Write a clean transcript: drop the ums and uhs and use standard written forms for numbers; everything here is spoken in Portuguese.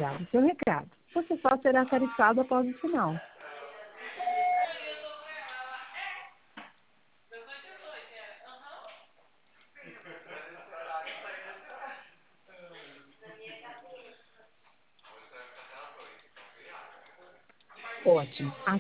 grave seu recado. Você só será tarifado após o sinal. Ótimo.